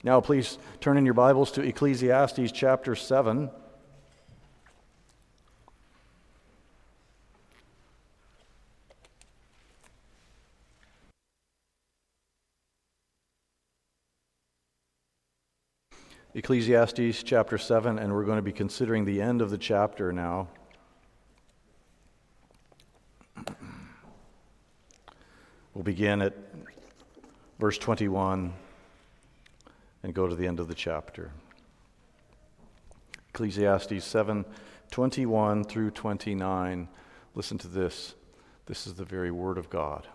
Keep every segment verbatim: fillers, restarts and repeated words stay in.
Now, please turn in your Bibles to Ecclesiastes chapter seven. Ecclesiastes chapter seven, and we're going to be considering the end of the chapter now. We'll begin at verse twenty-one and go to the end of the chapter. Ecclesiastes seven, twenty-one through twenty-nine. Listen to this. This is the very word of God.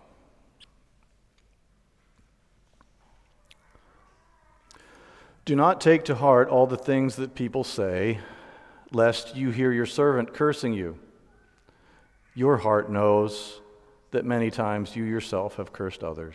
Do not take to heart all the things that people say, lest you hear your servant cursing you. Your heart knows that many times you yourself have cursed others.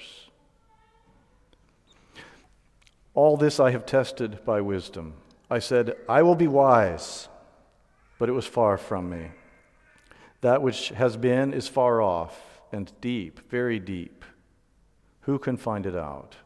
All this I have tested by wisdom. I said, I will be wise, but it was far from me. That which has been is far off and deep, very deep. Who can find it out?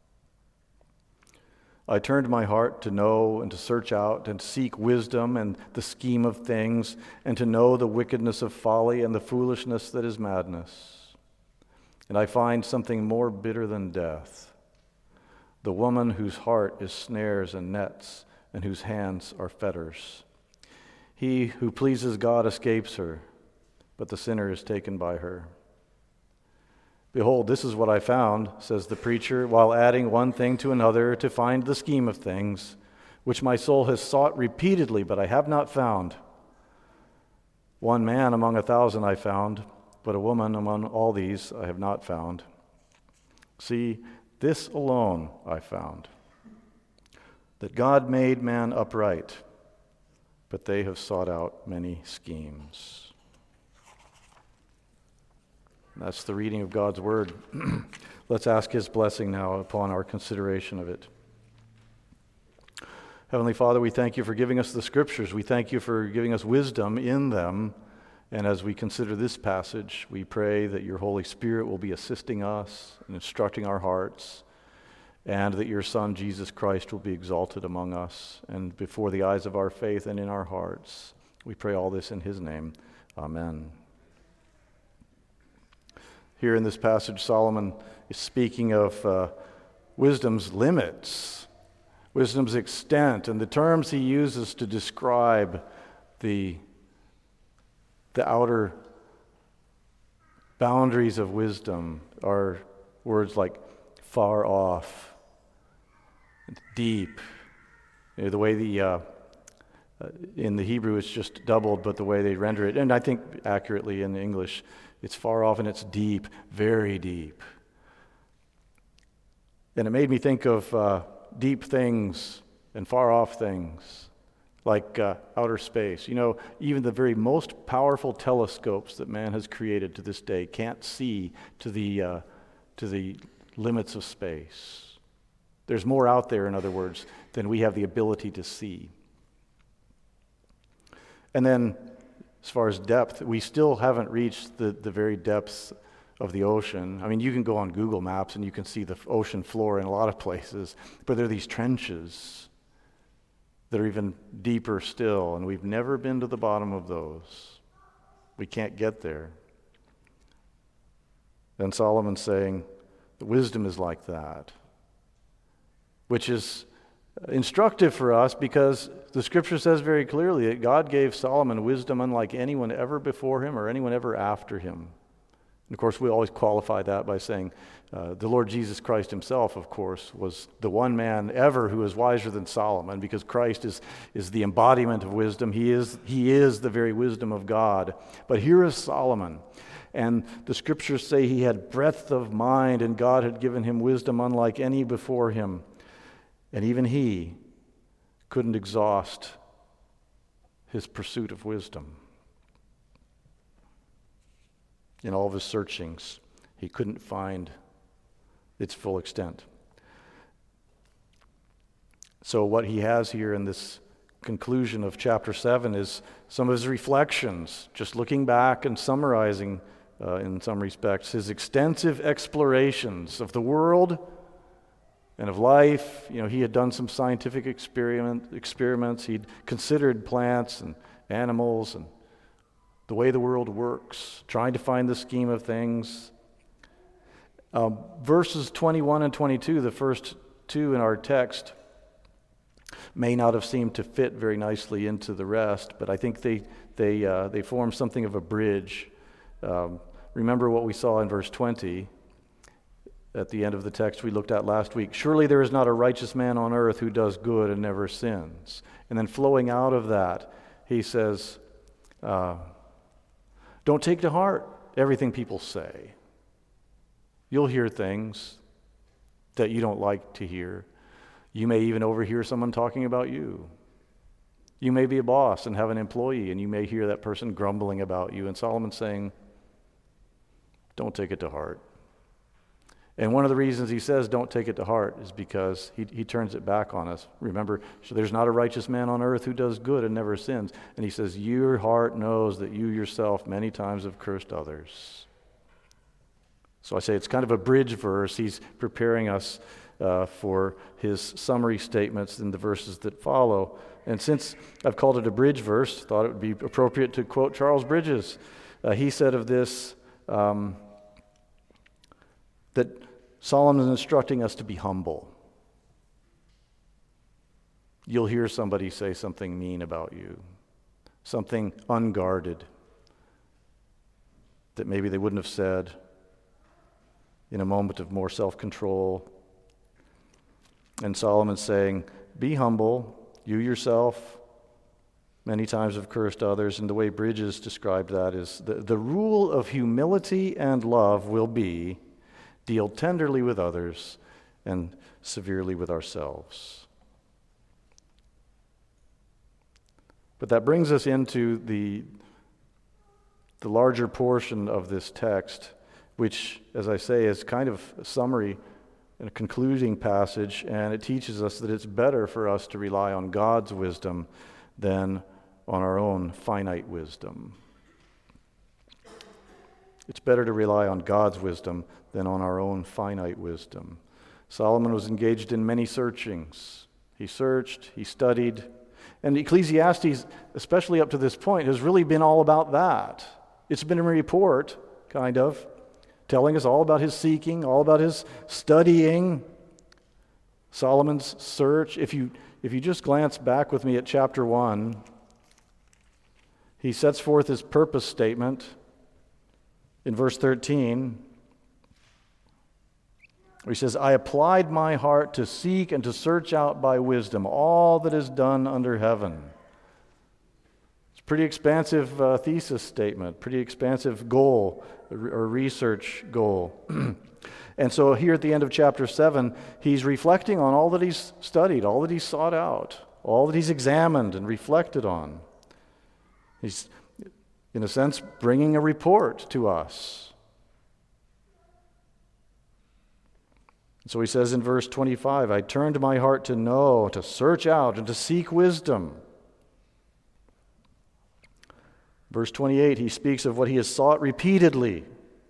I turned my heart to know and to search out and to seek wisdom and the scheme of things, and to know the wickedness of folly and the foolishness that is madness. And I find something more bitter than death, the woman whose heart is snares and nets, and whose hands are fetters. He who pleases God escapes her, but the sinner is taken by her. Behold, this is what I found, says the preacher, while adding one thing to another to find the scheme of things, which my soul has sought repeatedly, but I have not found. One man among a thousand I found, but a woman among all these I have not found. See, this alone I found, that God made man upright, but they have sought out many schemes. That's the reading of God's word. Let's ask his blessing now upon our consideration of it. Heavenly Father, we thank you for giving us the scriptures. We thank you for giving us wisdom in them. And as we consider this passage, we pray that your Holy Spirit will be assisting us and instructing our hearts, and that your Son, Jesus Christ, will be exalted among us and before the eyes of our faith and in our hearts. We pray all this in his name. Amen. Here in this passage, Solomon is speaking of uh, wisdom's limits, wisdom's extent, and the terms he uses to describe the, the outer boundaries of wisdom are words like far off, deep. You know, the way the uh, in the Hebrew it's just doubled, but the way they render it, and I think accurately in English, it's far off and it's deep, very deep. And it made me think of uh, deep things and far off things, like uh, outer space. You know, even the very most powerful telescopes that man has created to this day can't see to the uh, to the limits of space. There's more out there, in other words, than we have the ability to see. And then, as far as depth, we still haven't reached the, the very depths of the ocean. I mean, you can go on Google Maps and you can see the ocean floor in a lot of places, but there are these trenches that are even deeper still, and we've never been to the bottom of those. We can't get there. Then Solomon's saying, the wisdom is like that, which is instructive for us because the scripture says very clearly that God gave Solomon wisdom unlike anyone ever before him or anyone ever after him. And of course, we always qualify that by saying uh, the Lord Jesus Christ himself, of course, was the one man ever who is wiser than Solomon, because Christ is, is the embodiment of wisdom. He is, he is the very wisdom of God. But here is Solomon. And the scriptures say he had breadth of mind, and God had given him wisdom unlike any before him. And even he couldn't exhaust his pursuit of wisdom. In all of his searchings, he couldn't find its full extent. So what he has here in this conclusion of chapter seven is some of his reflections, just looking back and summarizing, uh, in some respects, his extensive explorations of the world and of life. You know, he had done some scientific experiment, experiments. He'd considered plants and animals and the way the world works, trying to find the scheme of things. Um, verses twenty-one and twenty-two, the first two in our text, may not have seemed to fit very nicely into the rest, but I think they they uh, they form something of a bridge. Um, remember what we saw in verse twenty at the end of the text we looked at last week. Surely there is not a righteous man on earth who does good and never sins. And then flowing out of that, he says, uh, don't take to heart everything people say. You'll hear things that you don't like to hear. You may even overhear someone talking about you. You may be a boss and have an employee, and you may hear that person grumbling about you. And Solomon's saying, don't take it to heart. And one of the reasons he says don't take it to heart is because he, he turns it back on us. Remember, so there's not a righteous man on earth who does good and never sins. And he says, your heart knows that you yourself many times have cursed others. So I say it's kind of a bridge verse. He's preparing us uh, for his summary statements in the verses that follow. And since I've called it a bridge verse, thought it would be appropriate to quote Charles Bridges. Uh, he said of this um, that Solomon is instructing us to be humble. You'll hear somebody say something mean about you, something unguarded that maybe they wouldn't have said in a moment of more self-control. And Solomon's saying, be humble. You yourself many times have cursed others. And the way Bridges described that is, the, the rule of humility and love will be deal tenderly with others and severely with ourselves. But that brings us into the, the larger portion of this text, which, as I say, is kind of a summary and a concluding passage, and it teaches us that it's better for us to rely on God's wisdom than on our own finite wisdom. It's better to rely on God's wisdom than on our own finite wisdom. Solomon was engaged in many searchings. He searched, he studied, and Ecclesiastes, especially up to this point, has really been all about that. It's been a report, kind of, telling us all about his seeking, all about his studying, Solomon's search. If you, if you just glance back with me at chapter one, he sets forth his purpose statement in verse thirteen, where he says, I applied my heart to seek and to search out by wisdom all that is done under heaven. It's a pretty expansive uh, thesis statement, pretty expansive goal or research goal. And so here at the end of chapter seven, he's reflecting on all that he's studied, all that he's sought out, all that he's examined and reflected on. He's, in a sense, bringing a report to us. So he says in verse twenty-five, I turned my heart to know, to search out, and to seek wisdom. Verse twenty-eight, he speaks of what he has sought repeatedly.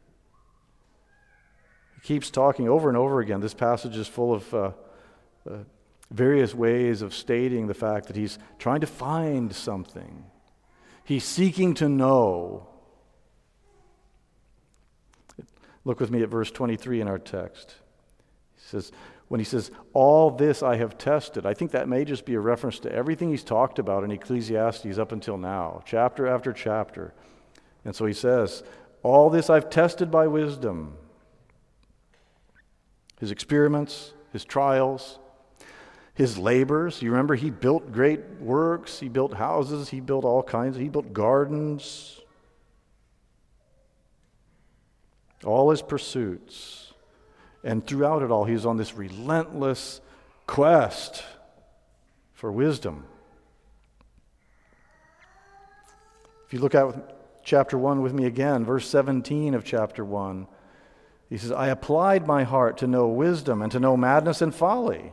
He keeps talking over and over again. This passage is full of uh, uh, various ways of stating the fact that he's trying to find something. He's seeking to know. Look with me at verse twenty-three in our text. He says, when he says, all this I have tested, I think that may just be a reference to everything he's talked about in Ecclesiastes up until now, chapter after chapter. And so he says, all this I've tested by wisdom. His experiments, his trials, his labors. You remember he built great works, he built houses, he built all kinds, he built gardens. All his pursuits. And throughout it all, he's on this relentless quest for wisdom. If you look at chapter one with me again, verse seventeen of chapter one, he says, I applied my heart to know wisdom and to know madness and folly.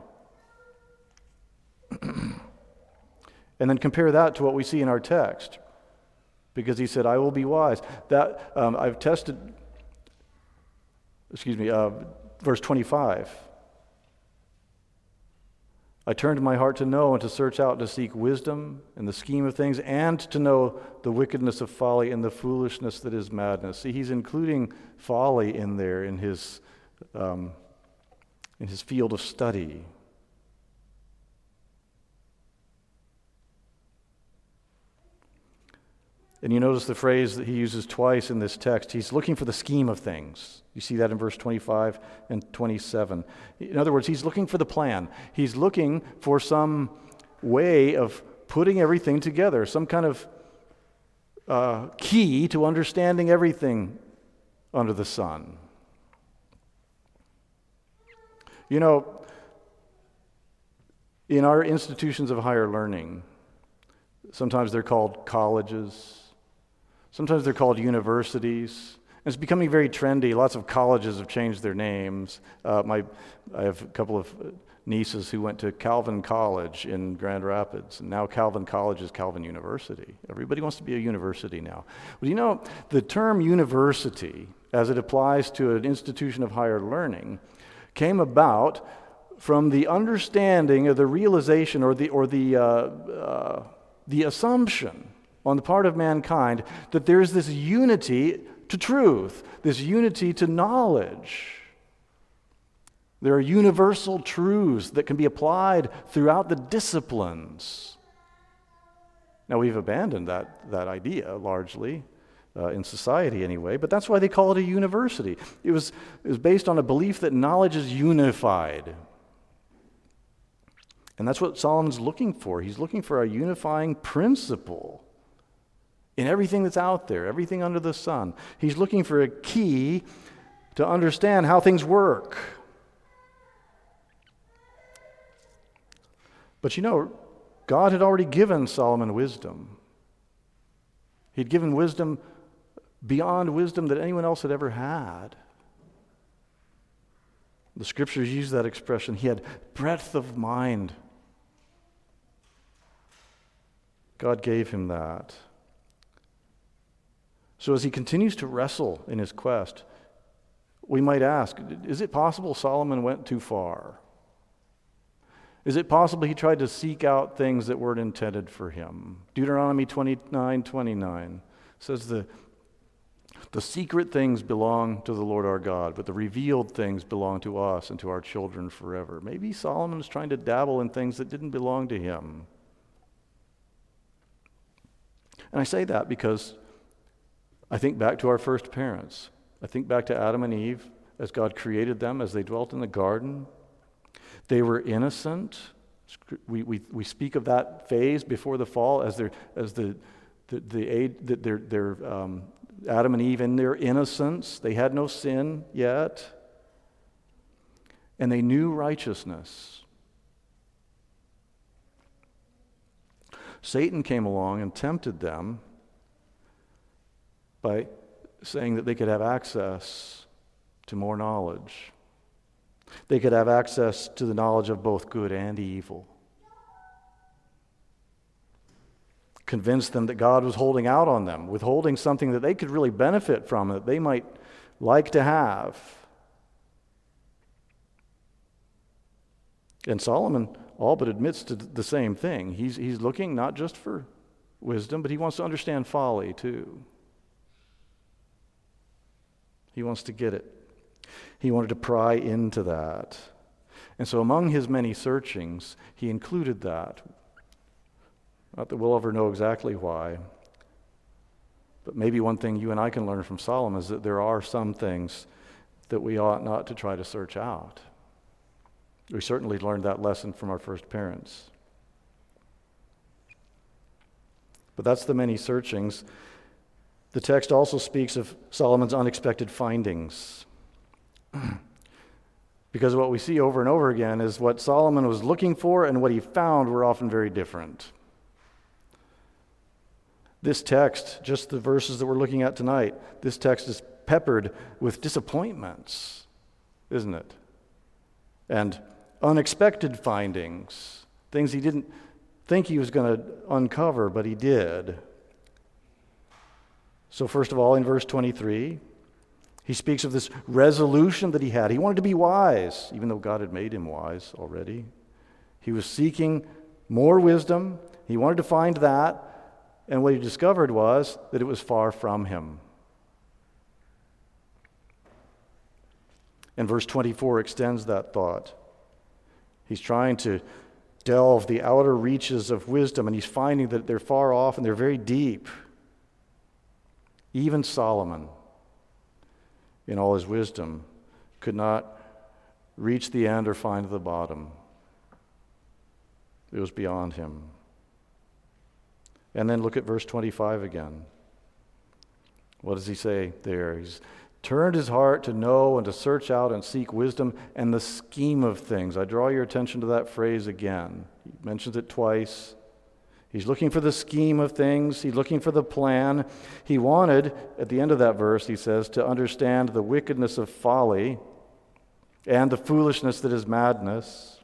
And then compare that to what we see in our text. Because he said, I will be wise. That um, I've tested, excuse me, uh, verse twenty-five. I turned my heart to know and to search out, to seek wisdom in the scheme of things, and to know the wickedness of folly and the foolishness that is madness. See, he's including folly in there in his um, in his field of study. And you notice the phrase that he uses twice in this text. He's looking for the scheme of things. You see that in verse twenty-five and twenty-seven. In other words, he's looking for the plan. He's looking for some way of putting everything together, some kind of uh, key to understanding everything under the sun. You know, in our institutions of higher learning, sometimes they're called colleges, sometimes they're called universities. And it's becoming very trendy. Lots of colleges have changed their names. Uh, my, I have a couple of nieces who went to Calvin College in Grand Rapids, and now Calvin College is Calvin University. Everybody wants to be a university now. But you know, the term university, as it applies to an institution of higher learning, came about from the understanding of the realization or the or the uh, uh, the assumption on the part of mankind that there is this unity to truth, this unity to knowledge. There are universal truths that can be applied throughout the disciplines. Now, we've abandoned that, that idea largely, uh, in society anyway, but that's why they call it a university. It was, it was based on a belief that knowledge is unified. And that's what Solomon's looking for. He's looking for a unifying principle in everything that's out there, everything under the sun. He's looking for a key to understand how things work. But you know, God had already given Solomon wisdom. He'd given wisdom beyond wisdom that anyone else had ever had. The scriptures use that expression. He had breadth of mind. God gave him that. So as he continues to wrestle in his quest, we might ask, is it possible Solomon went too far? Is it possible he tried to seek out things that weren't intended for him? Deuteronomy twenty-nine twenty-nine says the, the secret things belong to the Lord our God, but the revealed things belong to us and to our children forever. Maybe Solomon's trying to dabble in things that didn't belong to him. And I say that because I think back to our first parents. I think back to Adam and Eve as God created them, as they dwelt in the garden. They were innocent. We we we speak of that phase before the fall as their as the the the aid that their their um, Adam and Eve in their innocence. They had no sin yet, and they knew righteousness. Satan came along and tempted them by saying that they could have access to more knowledge. They could have access to the knowledge of both good and evil. Convinced them that God was holding out on them, withholding something that they could really benefit from, that they might like to have. And Solomon all but admits to the same thing. He's, he's looking not just for wisdom, but he wants to understand folly too. He wants to get it. He wanted to pry into that. And so among his many searchings, he included that. Not that we'll ever know exactly why, but maybe one thing you and I can learn from Solomon is that there are some things that we ought not to try to search out. We certainly learned that lesson from our first parents. But that's the many searchings. The text also speaks of Solomon's unexpected findings. Because what we see over and over again is what Solomon was looking for and what he found were often very different. This text, just the verses that we're looking at tonight, this text is peppered with disappointments, isn't it? And unexpected findings, things he didn't think he was going to uncover, but he did. So first of all, in verse twenty-three, he speaks of this resolution that he had. He wanted to be wise, even though God had made him wise already. He was seeking more wisdom. He wanted to find that. And what he discovered was that it was far from him. And verse twenty-four extends that thought. He's trying to delve the outer reaches of wisdom, and he's finding that they're far off and they're very deep. Even Solomon, in all his wisdom, could not reach the end or find the bottom. It was beyond him. And then look at verse twenty-five again. What does he say there? He's turned his heart to know and to search out and seek wisdom and the scheme of things. I draw your attention to that phrase again. He mentions it twice. He's looking for the scheme of things. He's looking for the plan. He wanted, at the end of that verse, he says, to understand the wickedness of folly and the foolishness that is madness.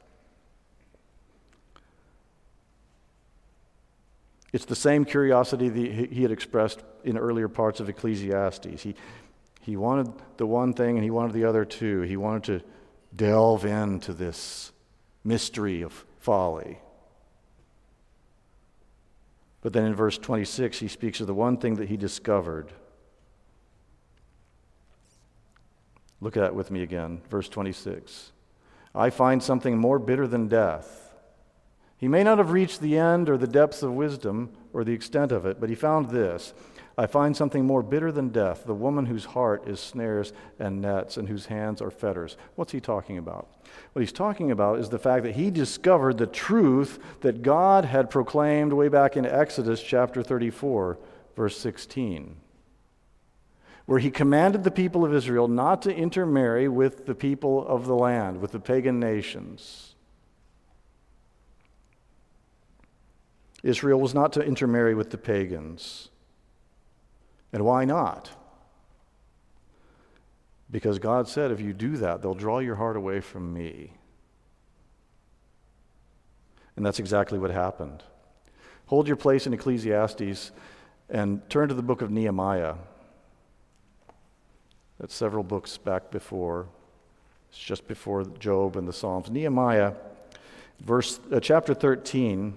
It's the same curiosity that he had expressed in earlier parts of Ecclesiastes. He, he wanted the one thing and he wanted the other too. He wanted to delve into this mystery of folly. But then in verse twenty-six, he speaks of the one thing that he discovered. Look at that with me again, verse twenty-six. I find something more bitter than death. He may not have reached the end or the depths of wisdom or the extent of it, but he found this. I find something more bitter than death, the woman whose heart is snares and nets and whose hands are fetters. What's he talking about? What he's talking about is the fact that he discovered the truth that God had proclaimed way back in Exodus chapter thirty-four, verse sixteen, where he commanded the people of Israel not to intermarry with the people of the land, with the pagan nations. Israel was not to intermarry with the pagans. And why not? Because God said, if you do that, they'll draw your heart away from me. And that's exactly what happened. Hold your place in Ecclesiastes and turn to the book of Nehemiah. That's several books back before. It's just before Job and the Psalms. Nehemiah, verse uh, chapter thirteen.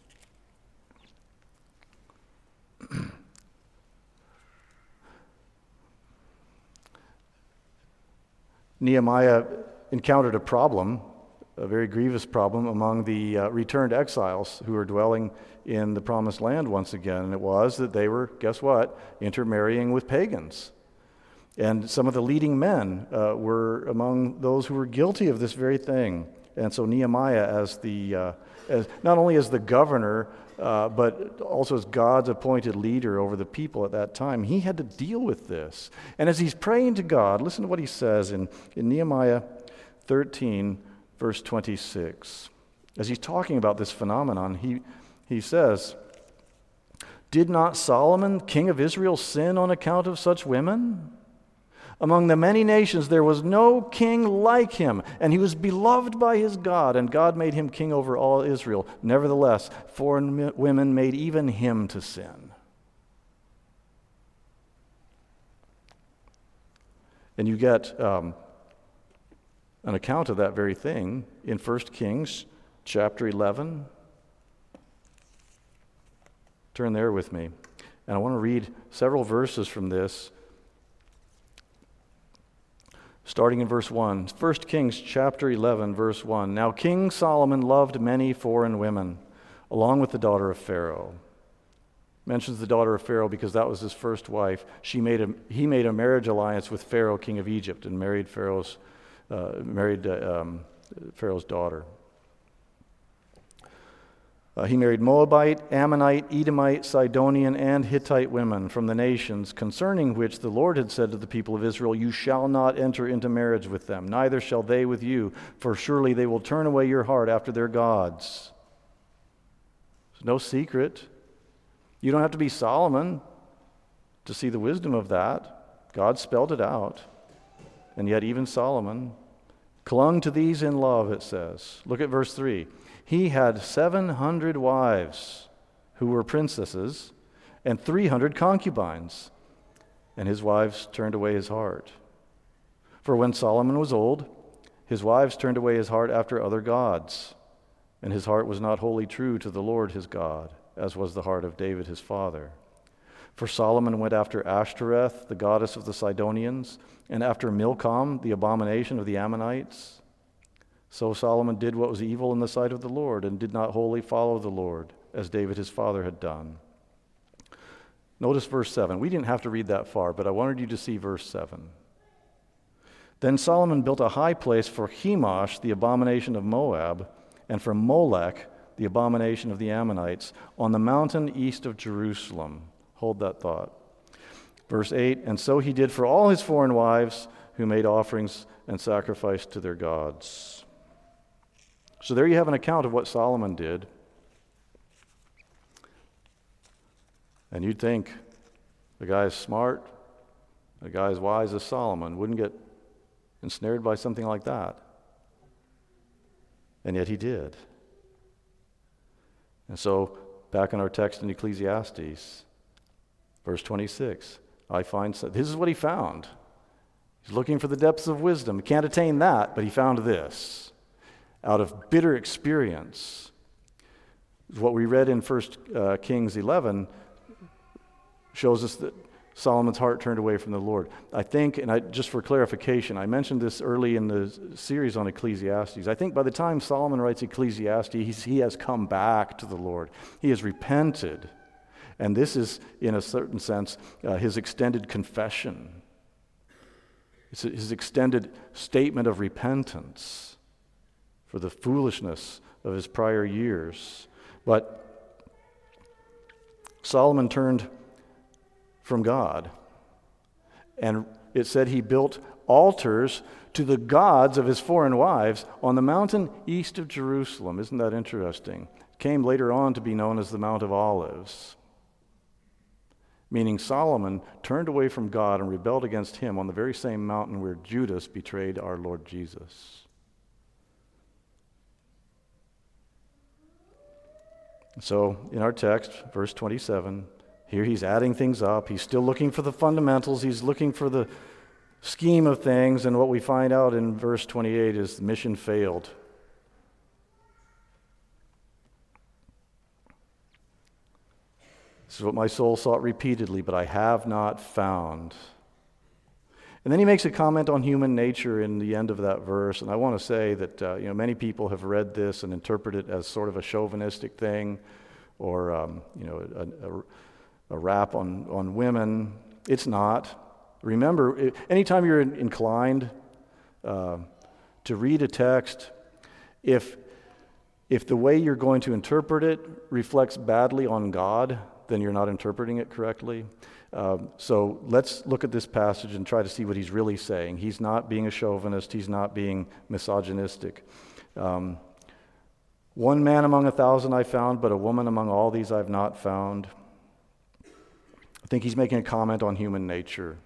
Nehemiah encountered a problem, a very grievous problem, among the uh, returned exiles who were dwelling in the Promised Land once again. And it was that they were, guess what, intermarrying with pagans. And some of the leading men uh, were among those who were guilty of this very thing. And so Nehemiah, as the uh, as not only as the governor, uh, but also as God's appointed leader over the people at that time, he had to deal with this. And as he's praying to God, listen to what he says in, in Nehemiah thirteen, verse twenty-six. As he's talking about this phenomenon, he, he says, "Did not Solomon, king of Israel, sin on account of such women? Among the many nations there was no king like him, and he was beloved by his God, and God made him king over all Israel. Nevertheless, foreign women made even him to sin." And you get um, an account of that very thing in First Kings chapter eleven. Turn there with me. And I want to read several verses from this. Starting in verse one, First Kings chapter eleven, verse one. Now King Solomon loved many foreign women, along with the daughter of Pharaoh. Mentions the daughter of Pharaoh because that was his first wife. She made a, he made a marriage alliance with Pharaoh, king of Egypt, and married Pharaoh's uh, married uh, um, Pharaoh's daughter. Uh, he married Moabite, Ammonite, Edomite, Sidonian, and Hittite women from the nations, concerning which the Lord had said to the people of Israel, "You shall not enter into marriage with them, neither shall they with you, for surely they will turn away your heart after their gods." It's no secret. You don't have to be Solomon to see the wisdom of that. God spelled it out. And yet even Solomon clung to these in love, it says. Look at verse three. He had seven hundred wives who were princesses and three hundred concubines, and his wives turned away his heart. For when Solomon was old, his wives turned away his heart after other gods, and his heart was not wholly true to the Lord his God, as was the heart of David his father. For Solomon went after Ashtoreth, the goddess of the Sidonians, and after Milcom, the abomination of the Ammonites. So Solomon did what was evil in the sight of the Lord, and did not wholly follow the Lord, as David his father had done. Notice verse seven. We didn't have to read that far, but I wanted you to see verse seven. Then Solomon built a high place for Chemosh, the abomination of Moab, and for Molech, the abomination of the Ammonites, on the mountain east of Jerusalem. Hold that thought. Verse eight, and so he did for all his foreign wives who made offerings and sacrificed to their gods. So there you have an account of what Solomon did. And you'd think a guy as smart, a guy as wise as Solomon wouldn't get ensnared by something like that. And yet he did. And so, back in our text in Ecclesiastes, verse twenty-six, I find, this is what he found. He's looking for the depths of wisdom. He can't attain that, but he found this. Out of bitter experience. What we read in First uh, Kings eleven shows us that Solomon's heart turned away from the Lord. I think, and I, just for clarification, I mentioned this early in the series on Ecclesiastes. I think by the time Solomon writes Ecclesiastes, he's, he has come back to the Lord. He has repented. And this is, in a certain sense, uh, his extended confession. It's his extended statement of repentance for the foolishness of his prior years. But Solomon turned from God. And it said he built altars to the gods of his foreign wives on the mountain east of Jerusalem. Isn't that interesting? It came later on to be known as the Mount of Olives. Meaning Solomon turned away from God and rebelled against him on the very same mountain where Judas betrayed our Lord Jesus. So in our text, verse twenty-seven, here he's adding things up. He's still looking for the fundamentals. He's looking for the scheme of things. And what we find out in verse twenty-eight is the mission failed. This is what my soul sought repeatedly, but I have not found. And then he makes a comment on human nature in the end of that verse. And I want to say that uh, you know many people have read this and interpreted it as sort of a chauvinistic thing, or um, you know a, a a rap on, on women. It's not. Remember, anytime you're inclined uh, to read a text, if, if the way you're going to interpret it reflects badly on God, then you're not interpreting it correctly. Um, so let's look at this passage and try to see what he's really saying. He's not being a chauvinist. He's not being misogynistic. Um, One man among a thousand I found, but a woman among all these I've not found. I think he's making a comment on human nature.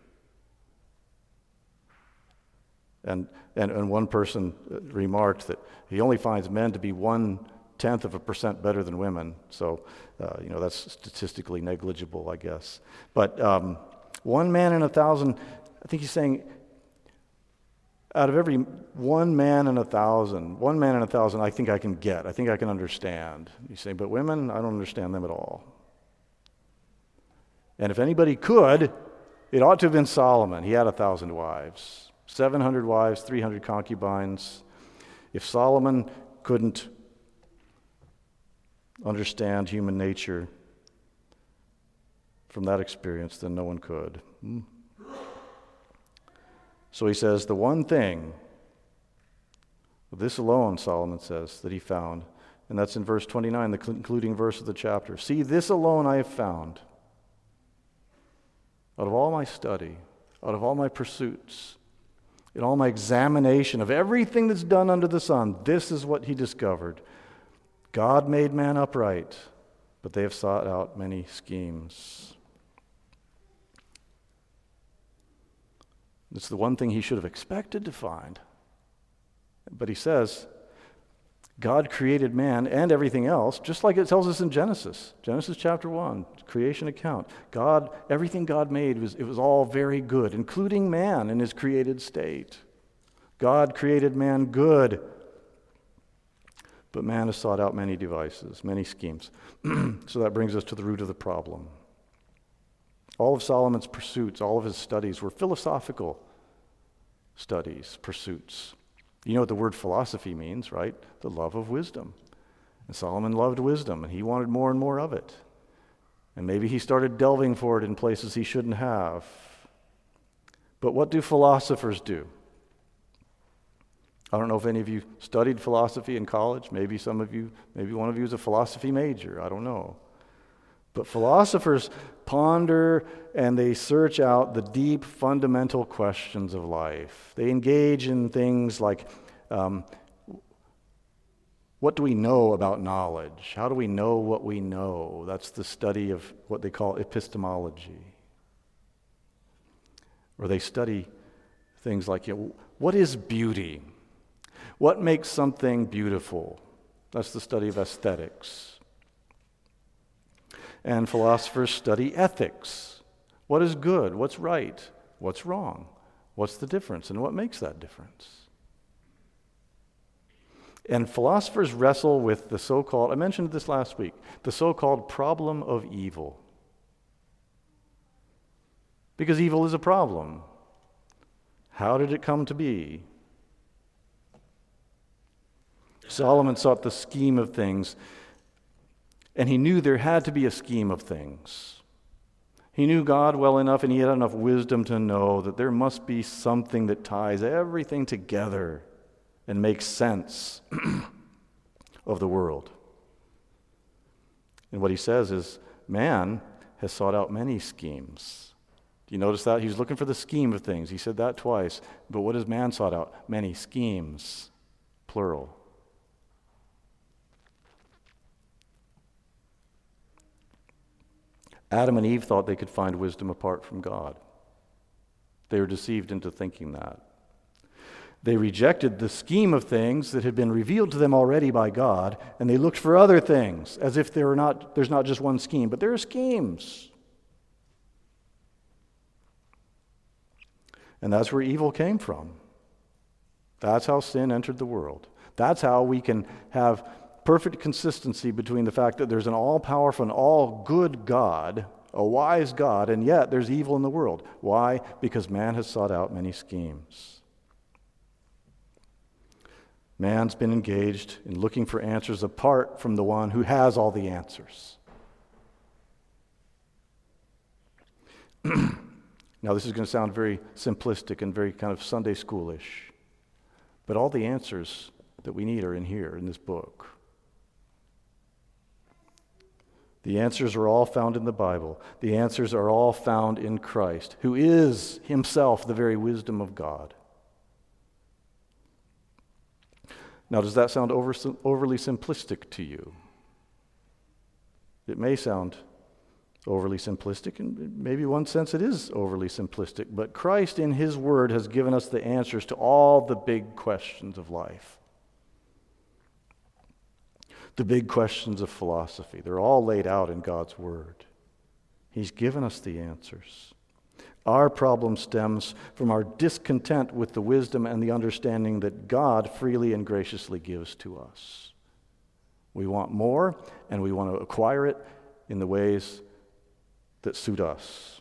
And, and and one person remarked that he only finds men to be one-tenth of a percent better than women. So, uh, you know, that's statistically negligible, I guess. But um, one man in a thousand, I think he's saying, out of every one man in a thousand, one man in a thousand I think I can get, I think I can understand. He's saying, but women, I don't understand them at all. And if anybody could, it ought to have been Solomon. He had a thousand wives, seven hundred wives, three hundred concubines. If Solomon couldn't understand human nature from that experience, then no one could. Hmm. So he says, the one thing, this alone, Solomon says, that he found, and that's in verse twenty-nine, the concluding verse of the chapter. See, this alone I have found. Out of all my study, out of all my pursuits, in all my examination of everything that's done under the sun, this is what he discovered. God made man upright, but they have sought out many schemes. It's the one thing he should have expected to find. But he says, God created man and everything else, just like it tells us in Genesis. Genesis chapter one, creation account. God, everything God made, was it was all very good, including man in his created state. God created man good. But man has sought out many devices, many schemes. So that brings us to the root of the problem. All of Solomon's pursuits, all of his studies were philosophical studies, pursuits. You know what the word philosophy means, right? The love of wisdom. And Solomon loved wisdom, and he wanted more and more of it. And maybe he started delving for it in places he shouldn't have. But what do philosophers do? I don't know if any of you studied philosophy in college. Maybe some of you, maybe one of you is a philosophy major. I don't know. But philosophers ponder and they search out the deep, fundamental questions of life. They engage in things like, um, what do we know about knowledge? How do we know what we know? That's the study of what they call epistemology. Or they study things like, you know, what is beauty? What makes something beautiful? That's the study of aesthetics. And philosophers study ethics. What is good? What's right? What's wrong? What's the difference? And what makes that difference? And philosophers wrestle with the so-called, I mentioned this last week, the so-called problem of evil. Because evil is a problem. How did it come to be? Solomon sought the scheme of things, and he knew there had to be a scheme of things. He knew God well enough, and he had enough wisdom to know that there must be something that ties everything together and makes sense of the world. And what he says is, man has sought out many schemes. Do you notice that? He was looking for the scheme of things. He said that twice. But what has man sought out? Many schemes, plural. Adam and Eve thought they could find wisdom apart from God. They were deceived into thinking that. They rejected the scheme of things that had been revealed to them already by God, and they looked for other things, as if there were not, there's not just one scheme, but there are schemes. And that's where evil came from. That's how sin entered the world. That's how we can have perfect consistency between the fact that there's an all-powerful and all-good God, a wise God, and yet there's evil in the world. Why? Because man has sought out many schemes. Man's been engaged in looking for answers apart from the one who has all the answers. Now, this is going to sound very simplistic and very kind of Sunday schoolish, but all the answers that we need are in here, in this book. The answers are all found in the Bible. The answers are all found in Christ, who is himself the very wisdom of God. Now, does that sound over, overly simplistic to you? It may sound overly simplistic, and maybe in one sense it is overly simplistic, but Christ in his word has given us the answers to all the big questions of life. The big questions of philosophy. They're all laid out in God's word. He's given us the answers. Our problem stems from our discontent with the wisdom and the understanding that God freely and graciously gives to us. We want more, and we want to acquire it in the ways that suit us.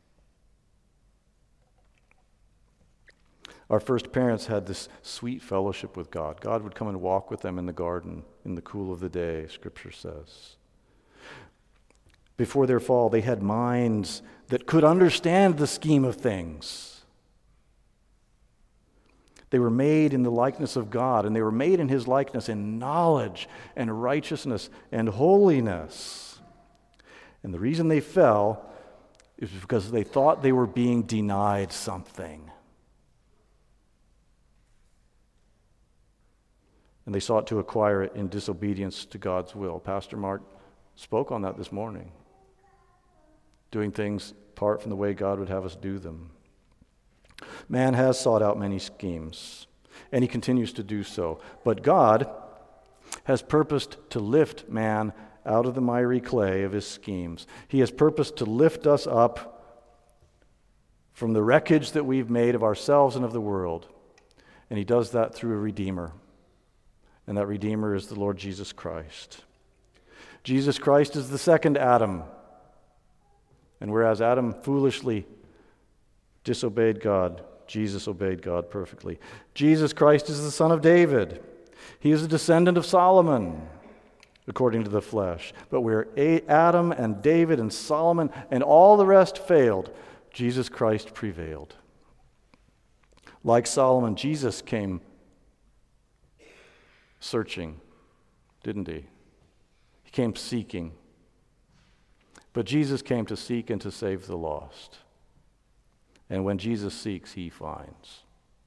Our first parents had this sweet fellowship with God. God would come and walk with them in the garden in the cool of the day, Scripture says. Before their fall, they had minds that could understand the scheme of things. They were made in the likeness of God, and they were made in his likeness in knowledge and righteousness and holiness. And the reason they fell is because they thought they were being denied something. And they sought to acquire it in disobedience to God's will. Pastor Mark spoke on that this morning. Doing things apart from the way God would have us do them. Man has sought out many schemes, and he continues to do so. But God has purposed to lift man out of the miry clay of his schemes. He has purposed to lift us up from the wreckage that we've made of ourselves and of the world. And he does that through a Redeemer. and that Redeemer is the Lord Jesus Christ. Jesus Christ is the second Adam. And whereas Adam foolishly disobeyed God, Jesus obeyed God perfectly. Jesus Christ is the son of David. He is a descendant of Solomon, according to the flesh. But where Adam and David and Solomon and all the rest failed, Jesus Christ prevailed. Like Solomon, Jesus came searching, didn't he? He came seeking. But Jesus came to seek and to save the lost. And when Jesus seeks, he finds.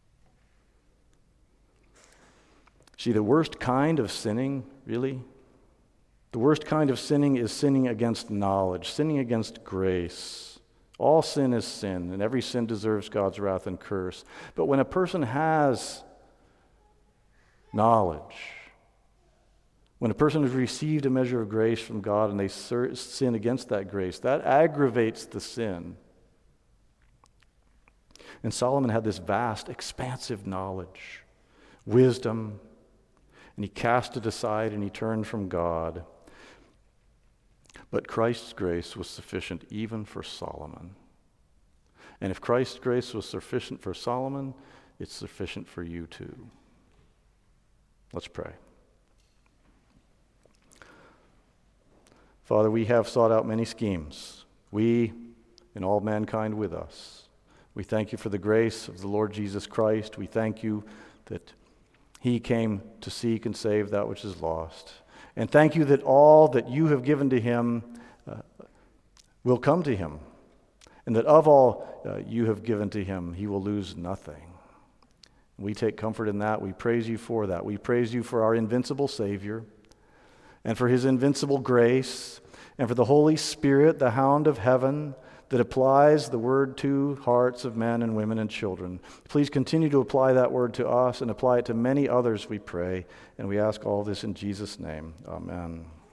See, the worst kind of sinning, really, the worst kind of sinning is sinning against knowledge, sinning against grace. All sin is sin, and every sin deserves God's wrath and curse. But when a person has knowledge, when a person has received a measure of grace from God and they sin against that grace, that aggravates the sin. And Solomon had this vast, expansive knowledge, wisdom, and he cast it aside and he turned from God. But Christ's grace was sufficient even for Solomon. And if Christ's grace was sufficient for Solomon, it's sufficient for you too. Let's pray. Father, we have sought out many schemes, we and all mankind with us. We thank you for the grace of the Lord Jesus Christ. We thank you that he came to seek and save that which is lost. And thank you that all that you have given to him uh, will come to him. And that of all uh, you have given to him, he will lose nothing. We take comfort in that. We praise you for that. We praise you for our invincible Savior and for his invincible grace and for the Holy Spirit, the hound of heaven, that applies the word to hearts of men and women and children. Please continue to apply that word to us and apply it to many others, we pray. And we ask all this in Jesus' name. Amen.